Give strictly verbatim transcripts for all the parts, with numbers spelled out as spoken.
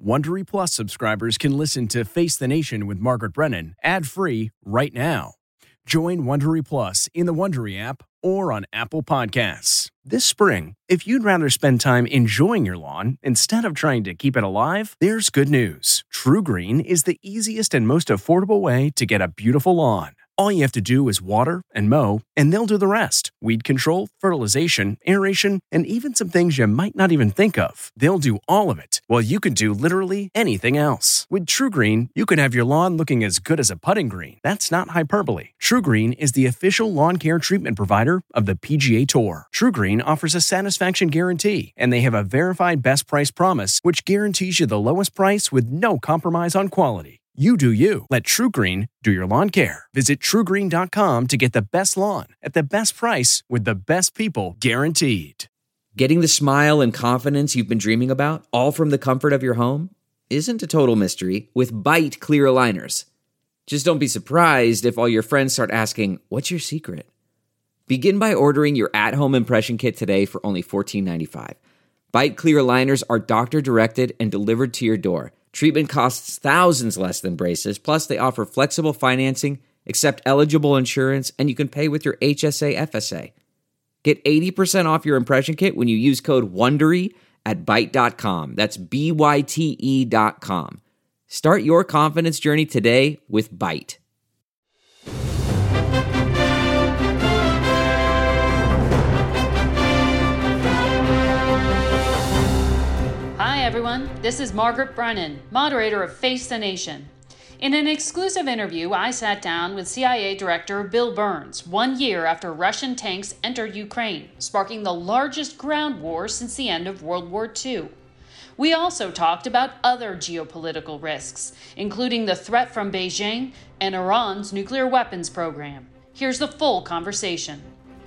Wondery Plus subscribers can listen to Face the Nation with Margaret Brennan ad-free right now. Join Wondery Plus in the Wondery app or on Apple Podcasts. This spring, if you'd rather spend time enjoying your lawn instead of trying to keep it alive, there's good news. True Green is the easiest and most affordable way to get a beautiful lawn. All you have to do is water and mow, and they'll do the rest. Weed control, fertilization, aeration, and even some things you might not even think of. They'll do all of it, while you can do literally anything else. With True Green, you can have your lawn looking as good as a putting green. That's not hyperbole. True Green is the official lawn care treatment provider of the P G A Tour. True Green offers a satisfaction guarantee, and they have a verified best price promise, which guarantees you the lowest price with no compromise on quality. You do you. Let True Green do your lawn care. Visit true green dot com to get the best lawn at the best price with the best people guaranteed. Getting the smile and confidence you've been dreaming about, all from the comfort of your home, isn't a total mystery with Byte clear aligners. Just don't be surprised if all your friends start asking, "What's your secret?" Begin by ordering your at-home impression kit today for only fourteen ninety-five. Byte clear aligners are doctor-directed and delivered to your door. Treatment costs thousands less than braces, plus they offer flexible financing, accept eligible insurance, and you can pay with your H S A F S A. Get eighty percent off your impression kit when you use code WONDERY at byte dot com. That's B Y T E dot com. Start your confidence journey today with Byte. Hi everyone, this is Margaret Brennan, moderator of Face the Nation. In an exclusive interview, I sat down with C I A Director Bill Burns one year after Russian tanks entered Ukraine, sparking the largest ground war since the end of World War Two. We also talked about other geopolitical risks, including the threat from Beijing and Iran's nuclear weapons program. Here's the full conversation.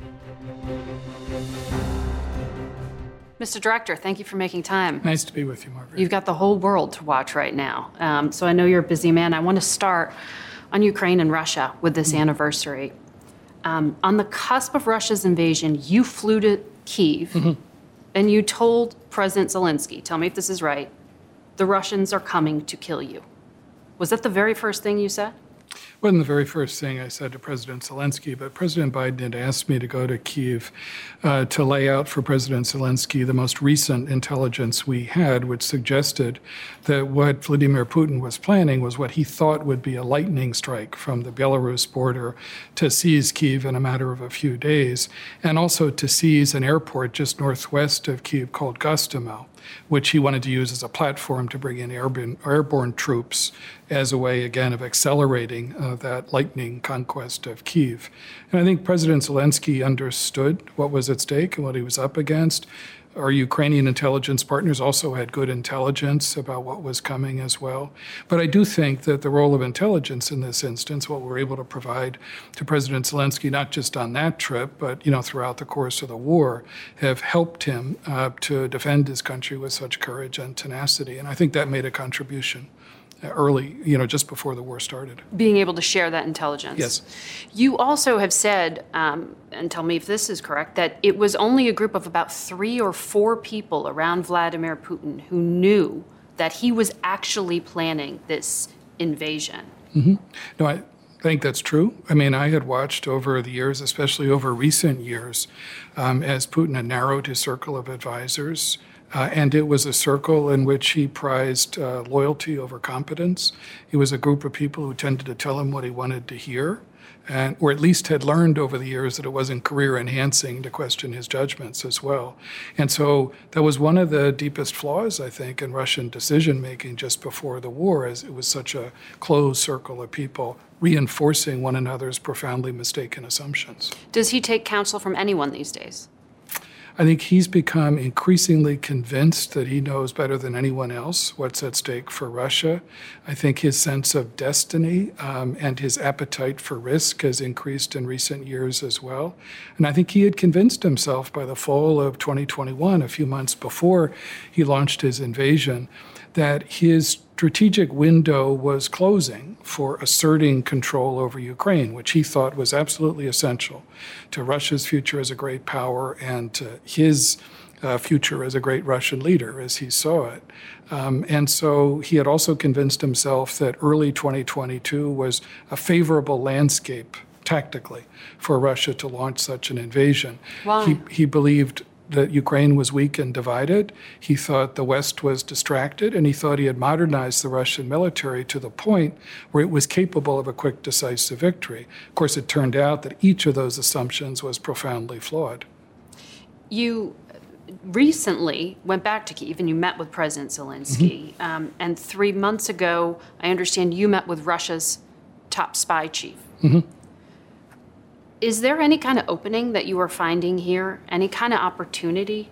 Mister Director, thank you for making time. Nice to be with you, Margaret. You've got the whole world to watch right now. Um, so I know you're a busy man. I want to start on Ukraine and Russia with this mm-hmm. anniversary. Um, on the cusp of Russia's invasion, you flew to Kyiv mm-hmm. and you told President Zelensky, tell me if this is right, the Russians are coming to kill you. Was that the very first thing you said? It wasn't the very first thing I said to President Zelensky, but President Biden had asked me to go to Kyiv uh, to lay out for President Zelensky the most recent intelligence we had, which suggested that what Vladimir Putin was planning was what he thought would be a lightning strike from the Belarus border to seize Kyiv in a matter of a few days, and also to seize an airport just northwest of Kyiv called Gostomel, which he wanted to use as a platform to bring in airborne, airborne troops as a way, again, of accelerating uh, that lightning conquest of Kyiv. And I think President Zelensky understood what was at stake and what he was up against. Our Ukrainian intelligence partners also had good intelligence about what was coming as well. But I do think that the role of intelligence in this instance, what we're able to provide to President Zelensky, not just on that trip, but you know throughout the course of the war, have helped him uh, to defend his country with such courage and tenacity. And I think that made a contribution early, you know, just before the war started. Being able to share that intelligence. Yes. You also have said, um, and tell me if this is correct, that it was only a group of about three or four people around Vladimir Putin who knew that he was actually planning this invasion. Mm-hmm. No, I think that's true. I mean, I had watched over the years, especially over recent years, um, as Putin had narrowed his circle of advisors. Uh, and it was a circle in which he prized uh, loyalty over competence. It was a group of people who tended to tell him what he wanted to hear, and or at least had learned over the years that it wasn't career enhancing to question his judgments as well. And so that was one of the deepest flaws, I think, in Russian decision making just before the war, as it was such a closed circle of people reinforcing one another's profoundly mistaken assumptions. Does he take counsel from anyone these days? I think he's become increasingly convinced that he knows better than anyone else what's at stake for Russia. I think his sense of destiny um, and his appetite for risk has increased in recent years as well. And I think he had convinced himself by the fall of twenty twenty-one, a few months before he launched his invasion, that his strategic window was closing for asserting control over Ukraine, which he thought was absolutely essential to Russia's future as a great power and to his uh, future as a great Russian leader as he saw it. Um, and so he had also convinced himself that early twenty twenty-two was a favorable landscape tactically for Russia to launch such an invasion. Why? He, he believed that Ukraine was weak and divided. He thought the West was distracted, and he thought he had modernized the Russian military to the point where it was capable of a quick, decisive victory. Of course, it turned out that each of those assumptions was profoundly flawed. You recently went back to Kyiv and you met with President Zelensky. Mm-hmm. Um, and three months ago, I understand you met with Russia's top spy chief. Mm-hmm. Is there any kind of opening that you are finding here? Any kind of opportunity?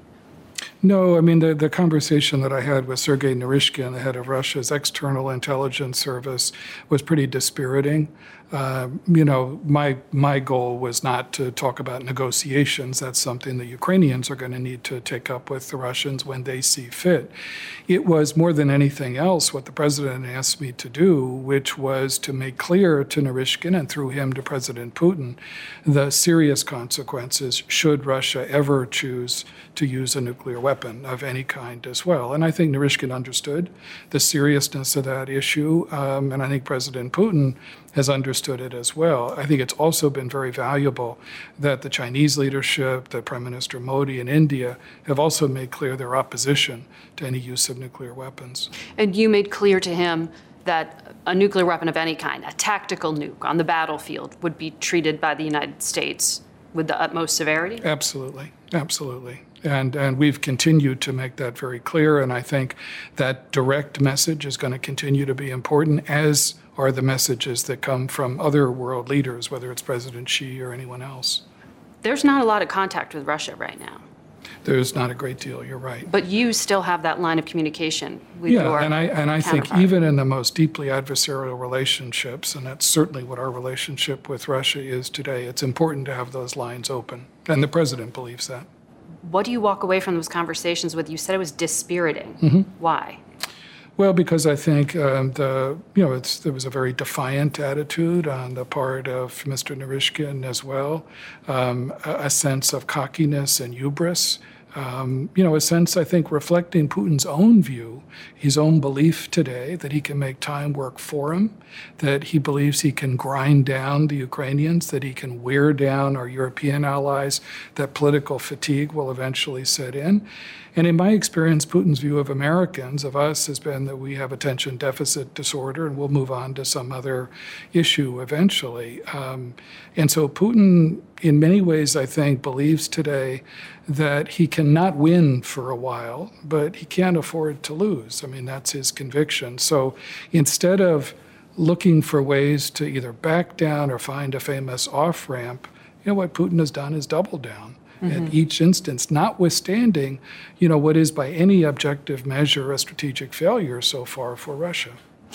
No, I mean, the, the conversation that I had with Sergei Naryshkin, the head of Russia's external intelligence service, was pretty dispiriting. Uh, you know, my my goal was not to talk about negotiations. That's something the Ukrainians are going to need to take up with the Russians when they see fit. It was more than anything else what the president asked me to do, which was to make clear to Naryshkin and through him to President Putin the serious consequences should Russia ever choose to use a nuclear weapon of any kind as well. And I think Naryshkin understood the seriousness of that issue, um, and I think President Putin has understood it as well. I think it's also been very valuable that the Chinese leadership, that Prime Minister Modi in India, have also made clear their opposition to any use of nuclear weapons. And you made clear to him that a nuclear weapon of any kind, a tactical nuke on the battlefield, would be treated by the United States with the utmost severity? Absolutely, absolutely. And and we've continued to make that very clear, and I think that direct message is going to continue to be important, as are the messages that come from other world leaders, whether it's President Xi or anyone else. There's not a lot of contact with Russia right now. There's not a great deal, you're right. But you still have that line of communication with yeah, your and I and I think counterpart. even in the most deeply adversarial relationships, and that's certainly what our relationship with Russia is today, it's important to have those lines open. And the president believes that. What do you walk away from those conversations with? You said it was dispiriting. Mm-hmm. Why? Well, because I think um, the you know it's, there was a very defiant attitude on the part of Mister Naryshkin as well, um, a, a sense of cockiness and hubris. Um, you know, a sense, I think, reflecting Putin's own view, his own belief today that he can make time work for him, that he believes he can grind down the Ukrainians, that he can wear down our European allies, that political fatigue will eventually set in. And in my experience, Putin's view of Americans, of us, has been that we have attention deficit disorder, and we'll move on to some other issue eventually. Um, and so Putin, in many ways, I think, believes today that he cannot win for a while, but he can't afford to lose. I mean, that's his conviction. So instead of looking for ways to either back down or find a famous off-ramp, you know, what Putin has done is double down. Mm-hmm. In each instance, notwithstanding, you know, what is by any objective measure a strategic failure so far for Russia.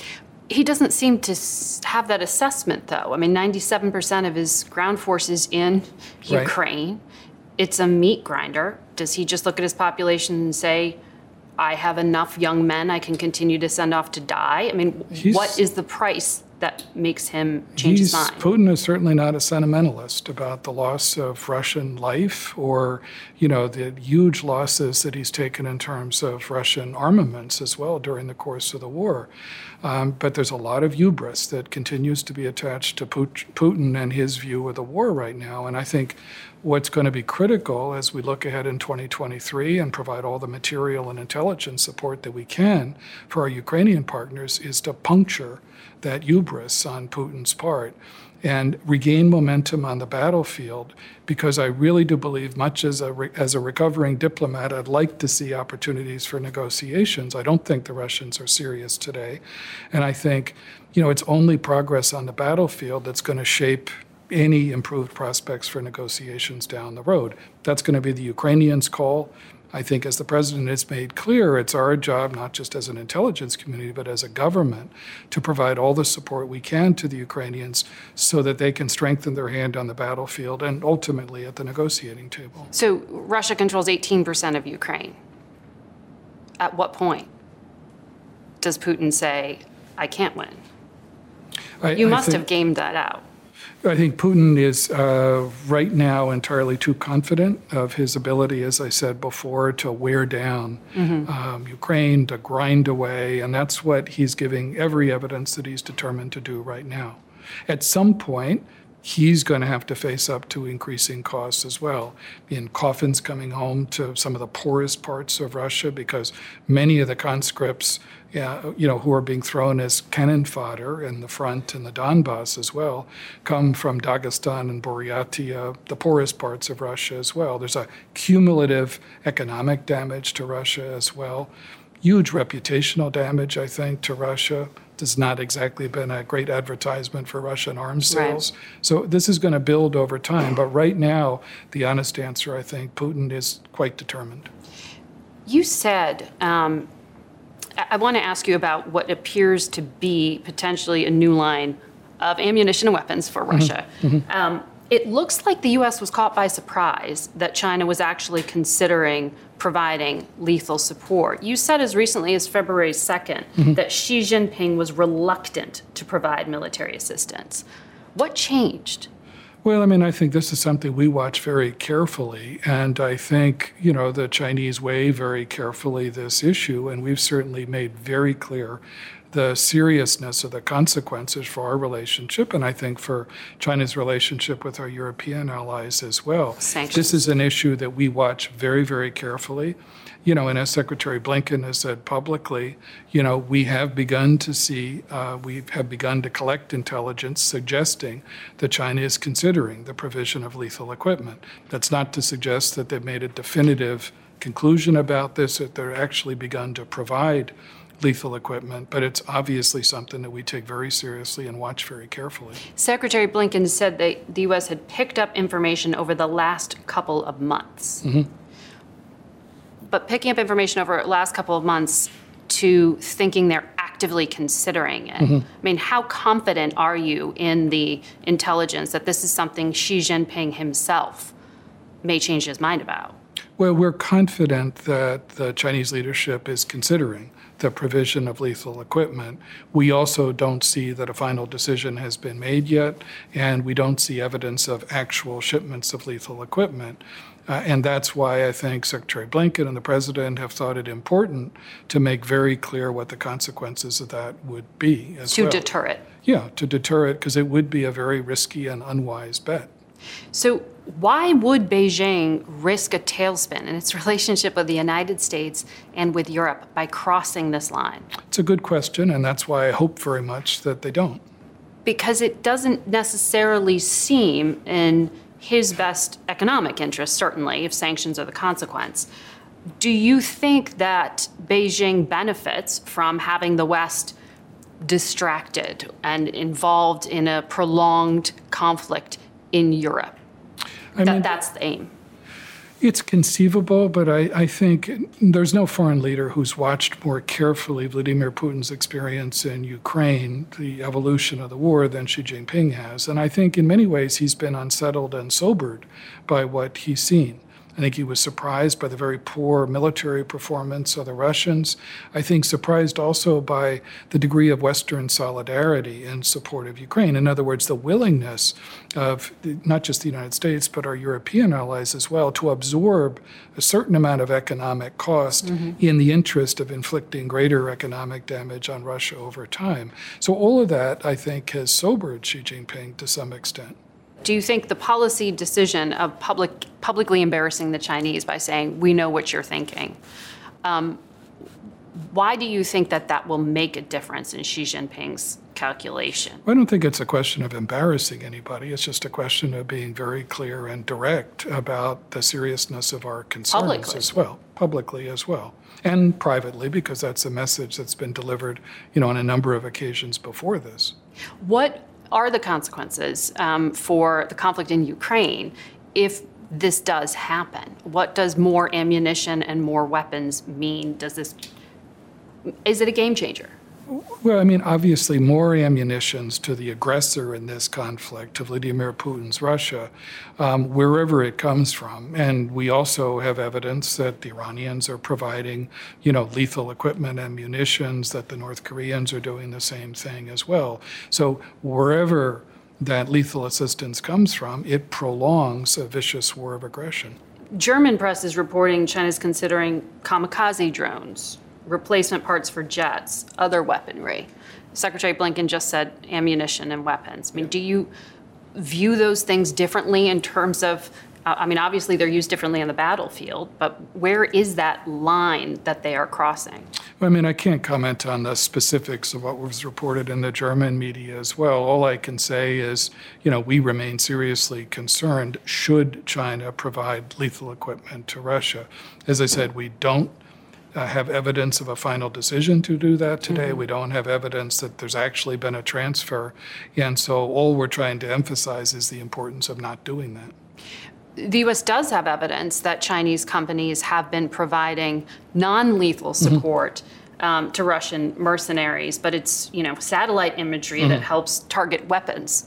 He doesn't seem to have that assessment, though. I mean, ninety-seven percent of his ground forces in Ukraine. Right. It's a meat grinder. Does he just look at his population and say, I have enough young men I can continue to send off to die? I mean, He's, what is the price that makes him change his mind? Putin is certainly not a sentimentalist about the loss of Russian life or, you know, the huge losses that he's taken in terms of Russian armaments as well during the course of the war. Um, but there's a lot of hubris that continues to be attached to Putin and his view of the war right now. And I think what's going to be critical as we look ahead in twenty twenty-three and provide all the material and intelligence support that we can for our Ukrainian partners is to puncture that hubris on Putin's part and regain momentum on the battlefield, because I really do believe, much as a, re- as a recovering diplomat, I'd like to see opportunities for negotiations. I don't think the Russians are serious today. And I think, you know, it's only progress on the battlefield that's going to shape any improved prospects for negotiations down the road. That's going to be the Ukrainians' call. I think, as the president has made clear, it's our job, not just as an intelligence community, but as a government, to provide all the support we can to the Ukrainians so that they can strengthen their hand on the battlefield and ultimately at the negotiating table. So Russia controls eighteen percent of Ukraine. At what point does Putin say, I can't win? I, you I must think, have gamed that out. I think Putin is uh, right now entirely too confident of his ability, as I said before, to wear down mm-hmm. um, Ukraine, to grind away, and that's what he's giving every evidence that he's determined to do right now. At some point, he's going to have to face up to increasing costs as well. In coffins coming home to some of the poorest parts of Russia, because many of the conscripts, yeah, you know, who are being thrown as cannon fodder in the front and the Donbass as well, come from Dagestan and Buryatia, the poorest parts of Russia as well. There's a cumulative economic damage to Russia as well. Huge reputational damage, I think, to Russia. Has not exactly been a great advertisement for Russian arms sales. Right. So this is going to build over time. But right now, the honest answer, I think, Putin is quite determined. You said, um, I want to ask you about what appears to be potentially a new line of ammunition and weapons for Russia. Mm-hmm. Mm-hmm. Um, it looks like the U S was caught by surprise that China was actually considering providing lethal support. You said as recently as February second mm-hmm. that Xi Jinping was reluctant to provide military assistance. What changed? Well, I mean, I think this is something we watch very carefully, and I think, you know, the Chinese weigh very carefully this issue, and we've certainly made very clear the seriousness of the consequences for our relationship, and I think for China's relationship with our European allies as well. Sanctions. This is an issue that we watch very, very carefully. You know, and as Secretary Blinken has said publicly, you know, we have begun to see, uh, we have begun to collect intelligence suggesting that China is considering the provision of lethal equipment. That's not to suggest that they've made a definitive conclusion about this, that they're actually begun to provide lethal equipment, but it's obviously something that we take very seriously and watch very carefully. Secretary Blinken said that the U S had picked up information over the last couple of months. Mm-hmm. But picking up information over the last couple of months to thinking they're actively considering it. Mm-hmm. I mean, how confident are you in the intelligence that this is something Xi Jinping himself may change his mind about? Well, we're confident that the Chinese leadership is considering the provision of lethal equipment. We also don't see that a final decision has been made yet, and we don't see evidence of actual shipments of lethal equipment. Uh, and that's why I think Secretary Blinken and the President have thought it important to make very clear what the consequences of that would be as to well. To deter it. Yeah, to deter it, because it would be a very risky and unwise bet. So why would Beijing risk a tailspin in its relationship with the United States and with Europe by crossing this line? It's a good question, and that's why I hope very much that they don't. Because it doesn't necessarily seem in his best economic interest, certainly, if sanctions are the consequence. Do you think that Beijing benefits from having the West distracted and involved in a prolonged conflict in Europe? I that, mean, that's the aim. It's conceivable, but I, I think there's no foreign leader who's watched more carefully Vladimir Putin's experience in Ukraine, the evolution of the war, than Xi Jinping has. And I think in many ways he's been unsettled and sobered by what he's seen. I think he was surprised by the very poor military performance of the Russians. I think surprised also by the degree of Western solidarity in support of Ukraine. In other words, the willingness of not just the United States, but our European allies as well, to absorb a certain amount of economic cost mm-hmm. in the interest of inflicting greater economic damage on Russia over time. So all of that, I think, has sobered Xi Jinping to some extent. Do you think the policy decision of public, publicly embarrassing the Chinese by saying, we know what you're thinking, um, why do you think that that will make a difference in Xi Jinping's calculation? I don't think it's a question of embarrassing anybody. It's just a question of being very clear and direct about the seriousness of our concerns publicly. as well, publicly as well, and privately, because that's a message that's been delivered, you know, on a number of occasions before this. What are the consequences um, for the conflict in Ukraine if this does happen? What does more ammunition and more weapons mean? Does this, is it a game changer? Well, I mean, obviously more ammunitions to the aggressor in this conflict, to Vladimir Putin's Russia, um, wherever it comes from. And we also have evidence that the Iranians are providing, you know, lethal equipment and munitions, that the North Koreans are doing the same thing as well. So wherever that lethal assistance comes from, it prolongs a vicious war of aggression. German press is reporting China's considering kamikaze drones, replacement parts for jets, other weaponry. Secretary Blinken just said ammunition and weapons. I mean, do you view those things differently in terms of, I mean, obviously they're used differently on the battlefield, but where is that line that they are crossing? I mean, I can't comment on the specifics of what was reported in the German media as well. All I can say is, you know, we remain seriously concerned should China provide lethal equipment to Russia. As I said, we don't uh, have evidence of a final decision to do that today. Mm-hmm. We don't have evidence that there's actually been a transfer. And so all we're trying to emphasize is the importance of not doing that. The U S does have evidence that Chinese companies have been providing non-lethal support mm-hmm. um, to Russian mercenaries, but it's, you know, satellite imagery mm-hmm. that helps target weapons.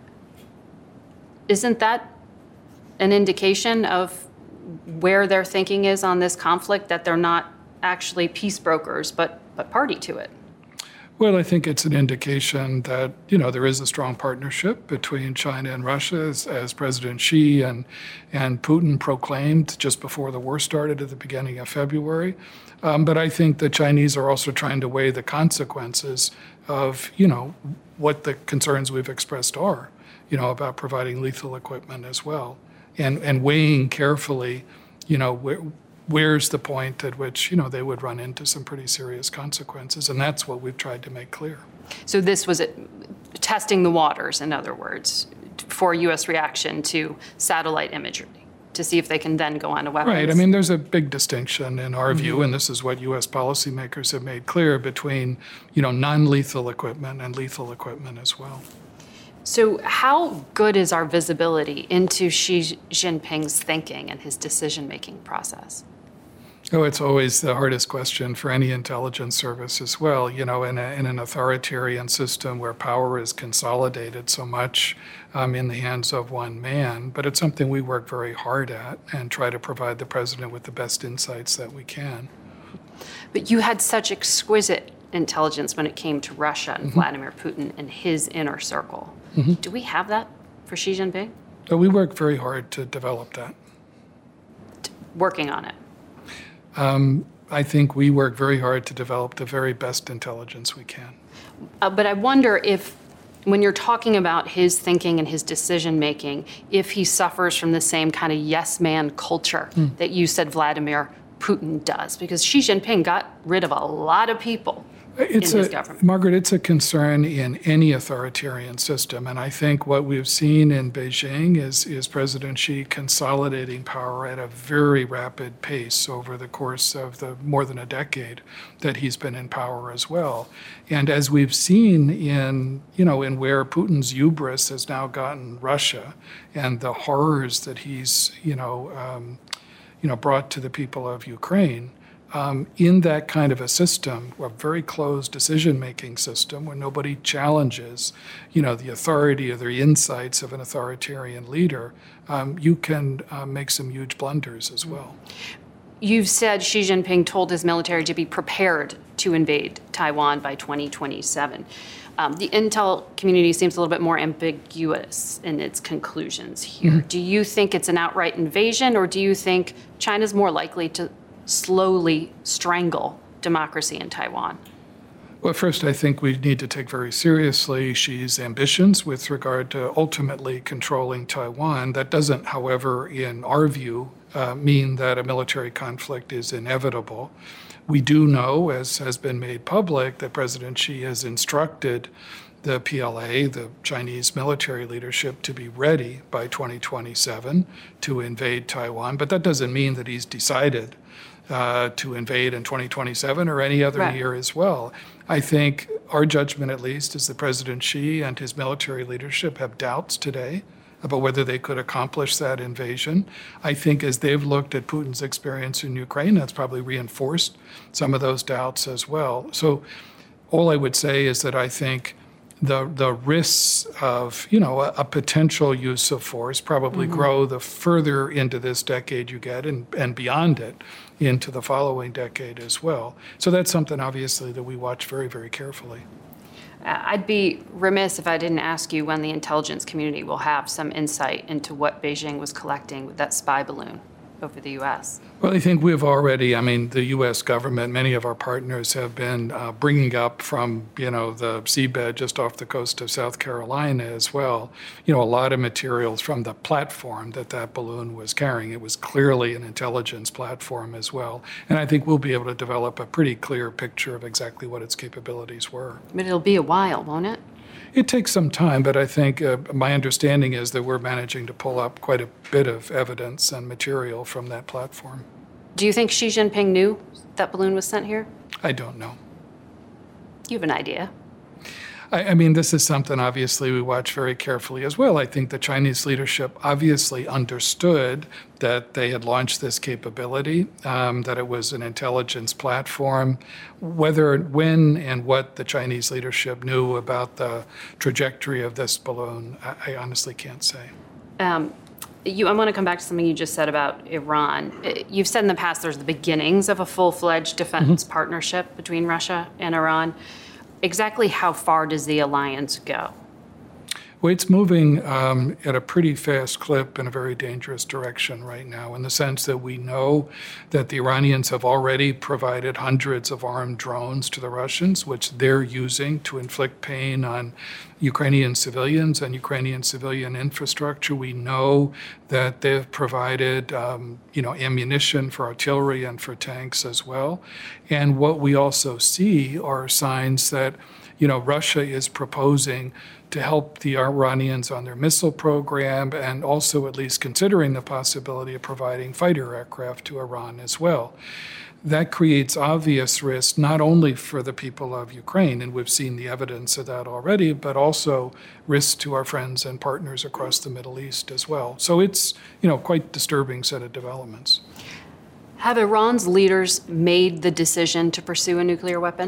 Isn't that an indication of where their thinking is on this conflict, that they're not actually peace brokers, but, but party to it? Well, I think it's an indication that, you know, there is a strong partnership between China and Russia, as, as President Xi and, and Putin proclaimed just before the war started at the beginning of February. Um, but I think the Chinese are also trying to weigh the consequences of, you know, what the concerns we've expressed are, you know, about providing lethal equipment as well, and, and weighing carefully, you know, where, where's the point at which, you know, they would run into some pretty serious consequences. And that's what we've tried to make clear. So this was it, testing the waters, in other words, for U S reaction to satellite imagery, to see if they can then go on to weapons. Right. I mean, there's a big distinction in our mm-hmm. view, and this is what U S policymakers have made clear, between, you know, non-lethal equipment and lethal equipment as well. So how good is our visibility into Xi Jinping's thinking and his decision-making process? Oh, it's always the hardest question for any intelligence service as well. You know, in, a, in an authoritarian system where power is consolidated so much um, in the hands of one man, but it's something we work very hard at and try to provide the president with the best insights that we can. But you had such exquisite intelligence when it came to Russia and mm-hmm. Vladimir Putin and his inner circle. Mm-hmm. Do we have that for Xi Jinping? So we work very hard to develop that. Working on it. Um, I think we work very hard to develop the very best intelligence we can. Uh, but I wonder if, when you're talking about his thinking and his decision-making, if he suffers from the same kind of yes-man culture mm. that you said Vladimir Putin does, because Xi Jinping got rid of a lot of people. It's in his a, government. Margaret, it's a concern in any authoritarian system. And I think what we've seen in Beijing is, is President Xi consolidating power at a very rapid pace over the course of the more than a decade that he's been in power as well. And as we've seen in, you know, in where Putin's hubris has now gotten Russia and the horrors that he's, you know, um, you know, brought to the people of Ukraine, Um, in that kind of a system, a very closed decision-making system where nobody challenges, you know, the authority or the insights of an authoritarian leader, um, you can uh, make some huge blunders as well. You've said Xi Jinping told his military to be prepared to invade Taiwan by twenty twenty-seven. Um, the intel community seems a little bit more ambiguous in its conclusions here. Mm-hmm. Do you think it's an outright invasion, or do you think China's more likely to slowly strangle democracy in Taiwan? Well, first, I think we need to take very seriously Xi's ambitions with regard to ultimately controlling Taiwan. That doesn't, however, in our view, uh, mean that a military conflict is inevitable. We do know, as has been made public, that President Xi has instructed the P L A, the Chinese military leadership, to be ready by twenty twenty-seven to invade Taiwan. But that doesn't mean that he's decided Uh, to invade in twenty twenty-seven or any other right. year as well. I think our judgment, at least, is that President Xi and his military leadership have doubts today about whether they could accomplish that invasion. I think as they've looked at Putin's experience in Ukraine, that's probably reinforced some of those doubts as well. So all I would say is that I think the the risks of, you know, a, a potential use of force probably mm-hmm. grow the further into this decade you get, and, and beyond it into the following decade as well. So that's something, obviously, that we watch very, very carefully. I'd be remiss if I didn't ask you when the intelligence community will have some insight into what Beijing was collecting with that spy balloon over the U S. Well, I think we've already, I mean, the U S government, many of our partners have been uh, bringing up from, you know, the seabed just off the coast of South Carolina as well, you know, a lot of materials from the platform that that balloon was carrying. It was clearly an intelligence platform as well. And I think we'll be able to develop a pretty clear picture of exactly what its capabilities were. But it'll be a while, won't it? It takes some time, but I think uh, my understanding is that we're managing to pull up quite a bit of evidence and material from that platform. Do you think Xi Jinping knew that balloon was sent here? I don't know. You have an idea. I, I mean, this is something obviously we watch very carefully as well. I think the Chinese leadership obviously understood that they had launched this capability, um, that it was an intelligence platform. Whether, when, and what the Chinese leadership knew about the trajectory of this balloon, I, I honestly can't say. Um, you, I want to come back to something you just said about Iran. You've said in the past there's the beginnings of a full-fledged defense mm-hmm. partnership between Russia and Iran. Exactly how far does the alliance go? Well, it's moving um, at a pretty fast clip in a very dangerous direction right now, in the sense that we know that the Iranians have already provided hundreds of armed drones to the Russians, which they're using to inflict pain on Ukrainian civilians and Ukrainian civilian infrastructure. We know that they've provided, um, you know, ammunition for artillery and for tanks as well. And what we also see are signs that, you know, Russia is proposing to help the Iranians on their missile program, and also at least considering the possibility of providing fighter aircraft to Iran as well. That creates obvious risk not only for the people of Ukraine, and we've seen the evidence of that already, but also risk to our friends and partners across the Middle East as well. So it's, you know, quite disturbing set of developments. Have Iran's leaders made the decision to pursue a nuclear weapon?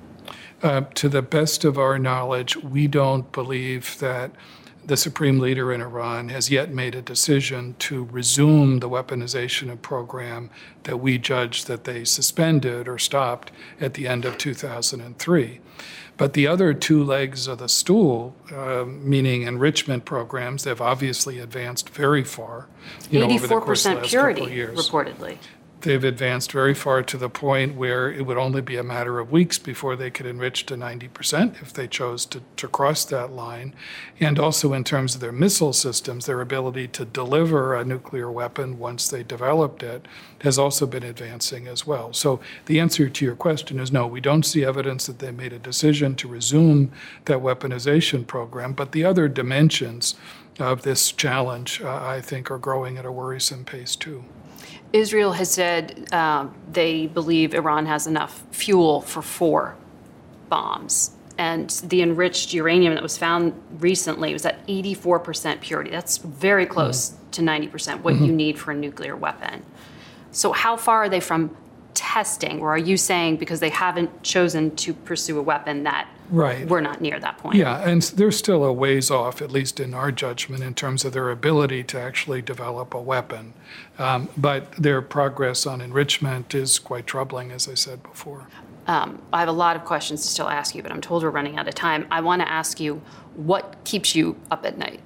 Uh, to the best of our knowledge, we don't believe that the supreme leader in Iran has yet made a decision to resume the weaponization program that we judged that they suspended or stopped at the end of two thousand three. But the other two legs of the stool, uh, meaning enrichment programs, they've obviously advanced very far, you know, over the course of the last couple of years. eighty-four percent purity, reportedly. They've advanced very far to the point where it would only be a matter of weeks before they could enrich to ninety percent if they chose to, to cross that line. And also in terms of their missile systems, their ability to deliver a nuclear weapon once they developed it has also been advancing as well. So the answer to your question is no, we don't see evidence that they made a decision to resume that weaponization program, but the other dimensions of this challenge, uh, I think, are growing at a worrisome pace too. Israel has said um, they believe Iran has enough fuel for four bombs. And the enriched uranium that was found recently was at eighty-four percent purity. That's very close mm-hmm. to ninety percent, what mm-hmm. you need for a nuclear weapon. So how far are they from testing? Or are you saying because they haven't chosen to pursue a weapon that right. we're not near that point? Yeah, and they're still a ways off, at least in our judgment, in terms of their ability to actually develop a weapon. Um, but their progress on enrichment is quite troubling, as I said before. Um, I have a lot of questions to still ask you, but I'm told we're running out of time. I want to ask you, what keeps you up at night?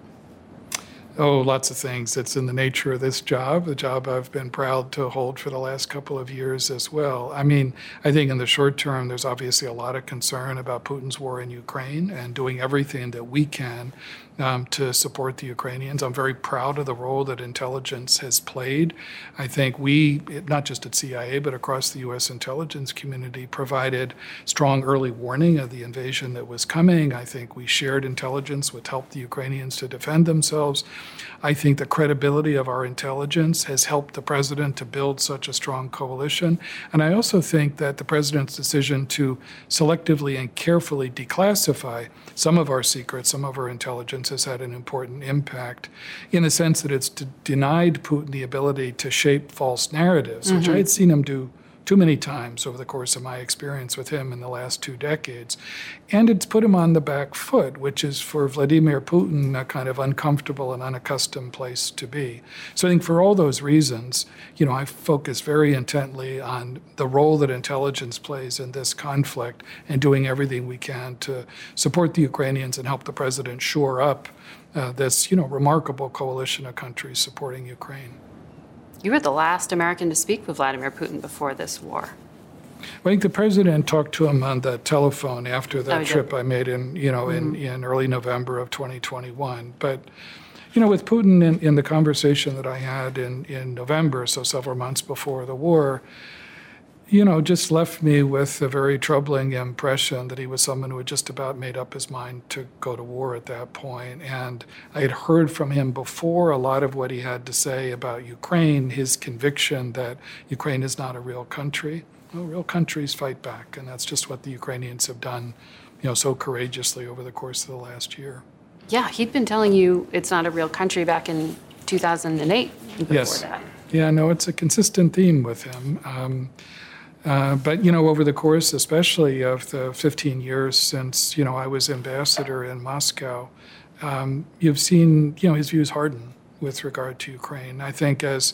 Oh, lots of things. It's in the nature of this job, the job I've been proud to hold for the last couple of years as well. I mean, I think in the short term, there's obviously a lot of concern about Putin's war in Ukraine and doing everything that we can um, to support the Ukrainians. I'm very proud of the role that intelligence has played. I think we, not just at C I A, but across the U S intelligence community, provided strong early warning of the invasion that was coming. I think we shared intelligence which helped the Ukrainians to defend themselves. I think the credibility of our intelligence has helped the president to build such a strong coalition. And I also think that the president's decision to selectively and carefully declassify some of our secrets, some of our intelligence, has had an important impact in the sense that it's d- denied Putin the ability to shape false narratives, mm-hmm. which I had seen him do too many times over the course of my experience with him in the last two decades. And it's put him on the back foot, which is for Vladimir Putin a kind of uncomfortable and unaccustomed place to be. So I think for all those reasons, you know, I focus very intently on the role that intelligence plays in this conflict and doing everything we can to support the Ukrainians and help the president shore up uh, this, you know, remarkable coalition of countries supporting Ukraine. You were the last American to speak with Vladimir Putin before this war. I think the president talked to him on the telephone after that oh, trip did. I made in, you know, mm-hmm. in, in early November of twenty twenty-one. But, you know, with Putin in, in the conversation that I had in, in November, so several months before the war, you know, just left me with a very troubling impression that he was someone who had just about made up his mind to go to war at that point. And I had heard from him before a lot of what he had to say about Ukraine, his conviction that Ukraine is not a real country. Well, real countries fight back, and that's just what the Ukrainians have done, you know, so courageously over the course of the last year. Yeah, he'd been telling you it's not a real country back in two thousand eight before yes. that. Yeah, no, it's a consistent theme with him. Um, Uh, but, you know, over the course, especially of the fifteen years since, you know, I was ambassador in Moscow, um, you've seen, you know, his views harden with regard to Ukraine. I think as,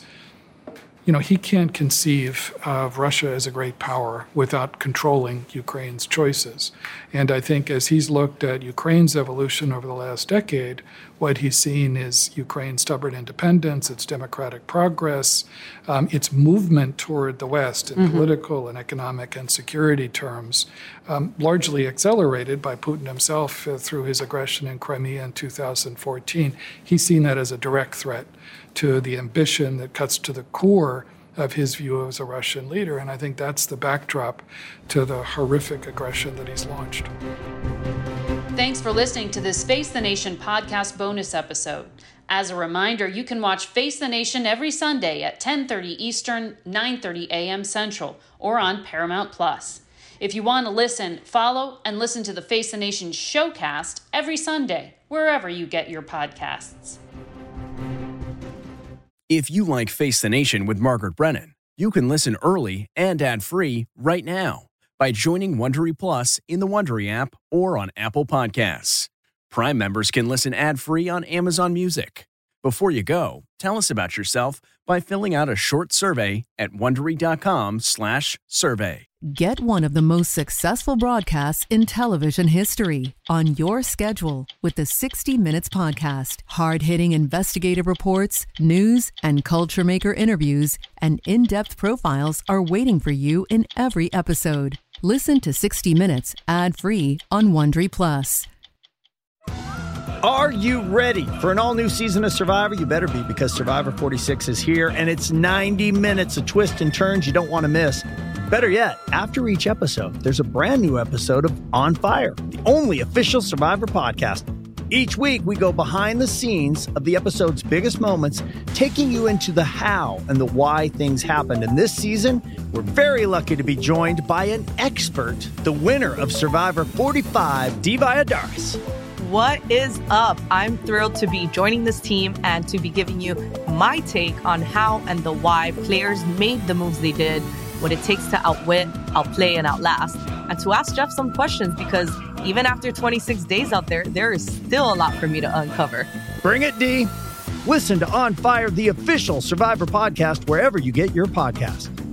you know, he can't conceive of Russia as a great power without controlling Ukraine's choices. And I think as he's looked at Ukraine's evolution over the last decade, what he's seen is Ukraine's stubborn independence, its democratic progress, um, its movement toward the West in mm-hmm. political and economic and security terms, um, largely accelerated by Putin himself uh, through his aggression in Crimea in two thousand fourteen. He's seen that as a direct threat to the ambition that cuts to the core of his view as a Russian leader. And I think that's the backdrop to the horrific aggression that he's launched. Thanks for listening to this Face the Nation podcast bonus episode. As a reminder, you can watch Face the Nation every Sunday at ten thirty Eastern, nine thirty a.m. Central, or on Paramount Plus. If you want to listen, follow, and listen to the Face the Nation showcast every Sunday, wherever you get your podcasts. If you like Face the Nation with Margaret Brennan, you can listen early and ad-free right now by joining Wondery Plus in the Wondery app or on Apple Podcasts. Prime members can listen ad-free on Amazon Music. Before you go, tell us about yourself by filling out a short survey at Wondery.com slash survey. Get one of the most successful broadcasts in television history on your schedule with the sixty minutes podcast. Hard-hitting investigative reports, news, and culture maker interviews, and in-depth profiles are waiting for you in every episode. Listen to sixty minutes ad-free on Wondery Plus. Are you ready for an all-new season of Survivor? You better be, because Survivor forty-six is here, and it's ninety minutes of twists and turns you don't want to miss. Better yet, after each episode, there's a brand new episode of On Fire, the only official Survivor podcast. Each week, we go behind the scenes of the episode's biggest moments, taking you into the how and the why things happened. And this season, we're very lucky to be joined by an expert, the winner of Survivor forty-five, Dee Valladares. What is up? I'm thrilled to be joining this team and to be giving you my take on how and the why players made the moves they did, what it takes to outwit, outplay, and outlast, and to ask Jeff some questions, because even after twenty-six days out there, there is still a lot for me to uncover. Bring it, Dee. Listen to On Fire, the official Survivor podcast, wherever you get your podcast.